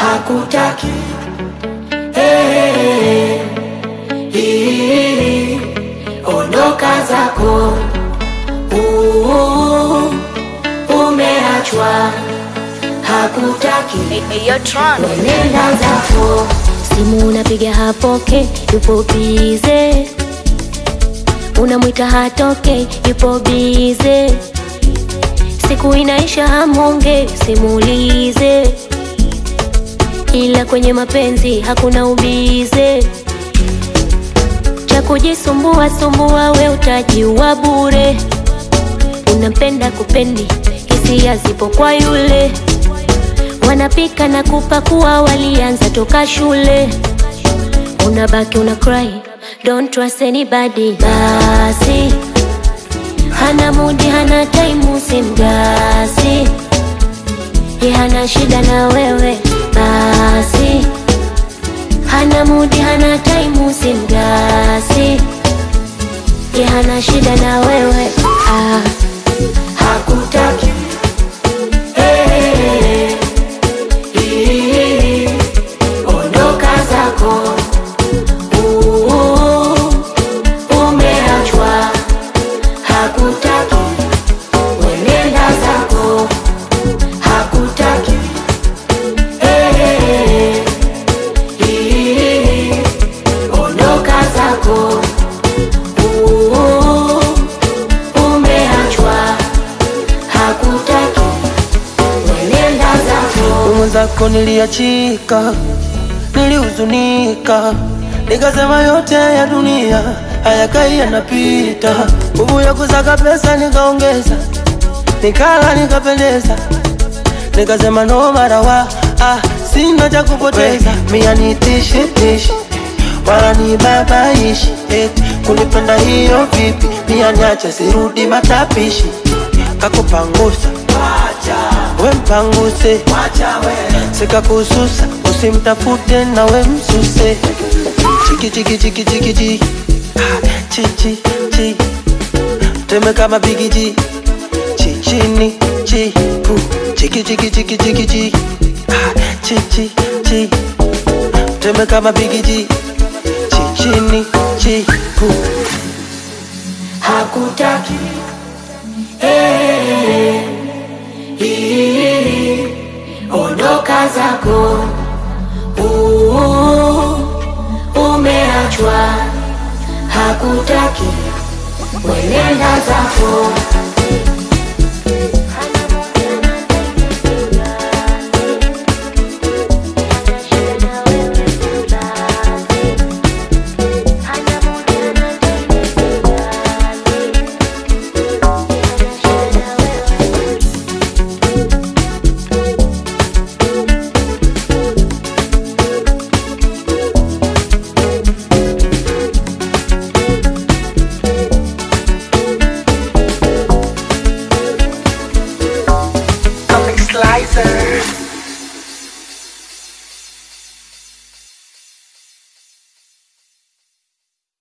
hakutaki. Hey, ondoka zako, umeachwa, hakutaki. Nenda zako. Simu unapiga hapoke, yupo bize. Unamwita hatoke, yupo bize. Siku inaisha hamonge, simulize. Ila kwenye mapenzi hakuna ubize. Cha kujisumbua sumbua we utajiwa bure. Unampenda kupendi, hisia zipo kwa yule. Wanapika na kupakua walianza toka shule. Unabaki una cry, don't trust anybody. Basi hana mudi, hana time, simgasi. Ye hana shida na wewe. Basi hana mudi, hana time, simgasi. Ye hana shida na wewe. Hakutaki. Ondoka zako, umeachwa, hakutaki. Nenda zako, hakutaki. Ondoka zako, umeachwa, hakutaki. Nenda zako. Mwenzako niliachika, nilihuzunika, nikasema yote ya dunia hayakai yanapita. Nguvu ya kusaka pesa nikaongeza, nikala nikapendeza, nikasema no matter what, sina cha kupoteza. Mia nitishi tishi, wala ni babaishi, kunipenda hiyo vipi? Mia niache sirudi matapishi. Kakupangusa we mpanguse, sika kususa usimtafute na we msuse. Chiki chiki chiki chiki chi, chi chi chi, teme kama bigi chi, chi chini chi pu. Chiki chiki chiki chiki chi, chi chi chi, teme kama bigi chi, chi chini chi pu. Hakutaki. Ondoka zako, umeachwa, hakutaki. Nenda zako.